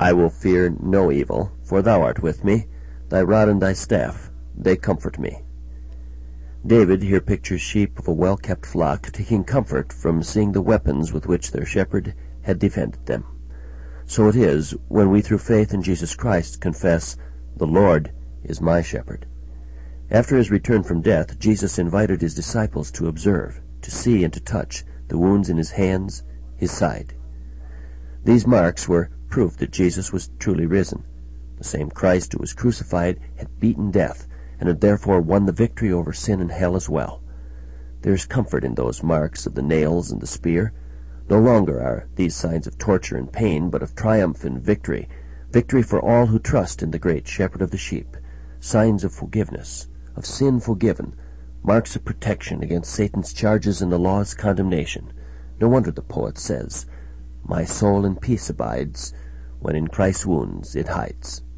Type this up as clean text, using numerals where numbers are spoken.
I will fear no evil, for thou art with me. Thy rod and thy staff, they comfort me. David here pictures sheep of a well-kept flock taking comfort from seeing the weapons with which their shepherd had defended them. So it is when we through faith in Jesus Christ confess, "The Lord is my shepherd." After his return from death, Jesus invited his disciples to observe, to see, and to touch the wounds in his hands, his side. These marks were proof that Jesus was truly risen. The same Christ who was crucified had beaten death, and had therefore won the victory over sin and hell as well. There is comfort in those marks of the nails and the spear. No longer are these signs of torture and pain, but of triumph and victory, victory for all who trust in the great shepherd of the sheep, signs of forgiveness, of sin forgiven, marks of protection against Satan's charges and the law's condemnation. No wonder the poet says, "My soul in peace abides, when in Christ's wounds it hides."